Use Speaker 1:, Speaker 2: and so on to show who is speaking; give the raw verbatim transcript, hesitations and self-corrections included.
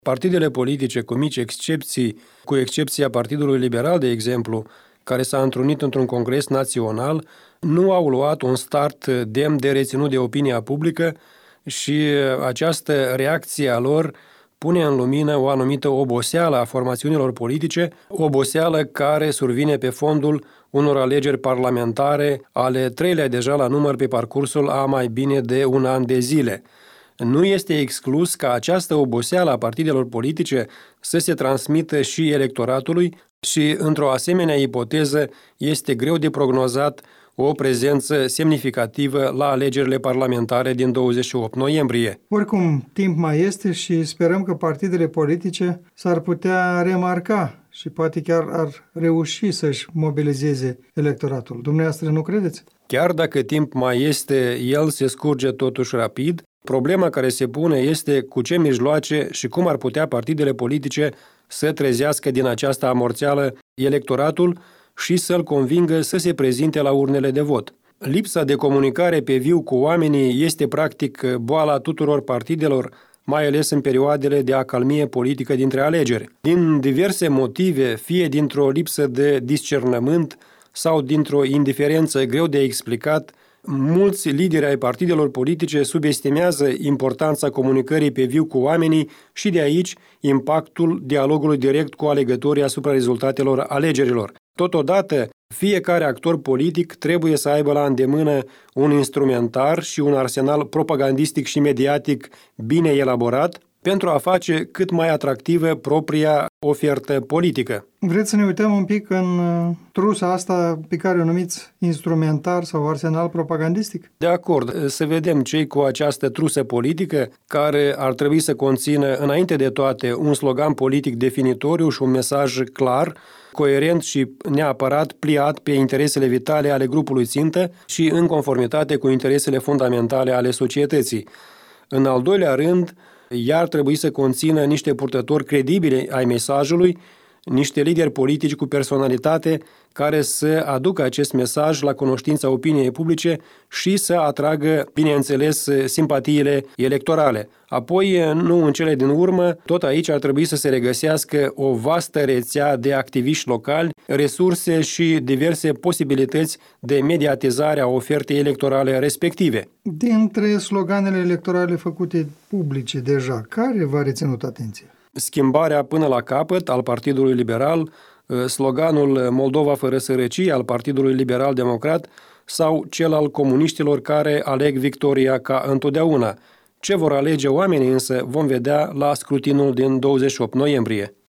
Speaker 1: Partidele politice, cu mici excepții, cu excepția Partidului Liberal, de exemplu, care s-a întrunit într-un congres național, nu au luat un start demn de reținut de opinia publică și această reacție a lor pune în lumină o anumită oboseală a formațiunilor politice, oboseală care survine pe fondul unor alegeri parlamentare, ale treilea deja la număr pe parcursul a mai bine de un an de zile. Nu este exclus ca această oboseală a partidelor politice să se transmită și electoratului și, într-o asemenea ipoteză, este greu de prognozat o prezență semnificativă la alegerile parlamentare din douăzeci și opt noiembrie.
Speaker 2: Oricum, timp mai este și sperăm că partidele politice s-ar putea remarca și poate chiar ar reuși să-și mobilizeze electoratul. Dumneavoastră nu credeți?
Speaker 1: Chiar dacă timp mai este, el se scurge totuși rapid. Problema care se pune este cu ce mijloace și cum ar putea partidele politice să trezească din această amorțeală electoratul și să-l convingă să se prezinte la urnele de vot. Lipsa de comunicare pe viu cu oamenii este practic boala tuturor partidelor, mai ales în perioadele de acalmie politică dintre alegeri. Din diverse motive, fie dintr-o lipsă de discernământ sau dintr-o indiferență greu de explicat, mulți lideri ai partidelor politice subestimează importanța comunicării pe viu cu oamenii și de aici impactul dialogului direct cu alegătorii asupra rezultatelor alegerilor. Totodată, fiecare actor politic trebuie să aibă la îndemână un instrumentar și un arsenal propagandistic și mediatic bine elaborat pentru a face cât mai atractivă propria ofertă politică.
Speaker 2: Vreți să ne uităm un pic în trusa asta pe care o numiți instrumentar sau arsenal propagandistic?
Speaker 1: De acord, să vedem cei cu această trusă politică care ar trebui să conțină, înainte de toate, un slogan politic definitoriu și un mesaj clar, coerent și neapărat pliat pe interesele vitale ale grupului țintă și în conformitate cu interesele fundamentale ale societății. În al doilea rând, ea ar trebui să conțină niște purtători credibili ai mesajului, niște lideri politici cu personalitate care să aducă acest mesaj la cunoștința opiniei publice și să atragă, bineînțeles, simpatiile electorale. Apoi, nu în cele din urmă, tot aici ar trebui să se regăsească o vastă rețea de activiști locali, resurse și diverse posibilități de mediatizare a ofertei electorale respective.
Speaker 2: Dintre sloganele electorale făcute publice deja, care v-a reținut atenția?
Speaker 1: Schimbarea până la capăt al Partidului Liberal, sloganul Moldova fără sărăcie al Partidului Liberal Democrat sau cel al comuniștilor care aleg victoria ca întotdeauna. Ce vor alege oamenii însă vom vedea la scrutinul din douăzeci și opt noiembrie.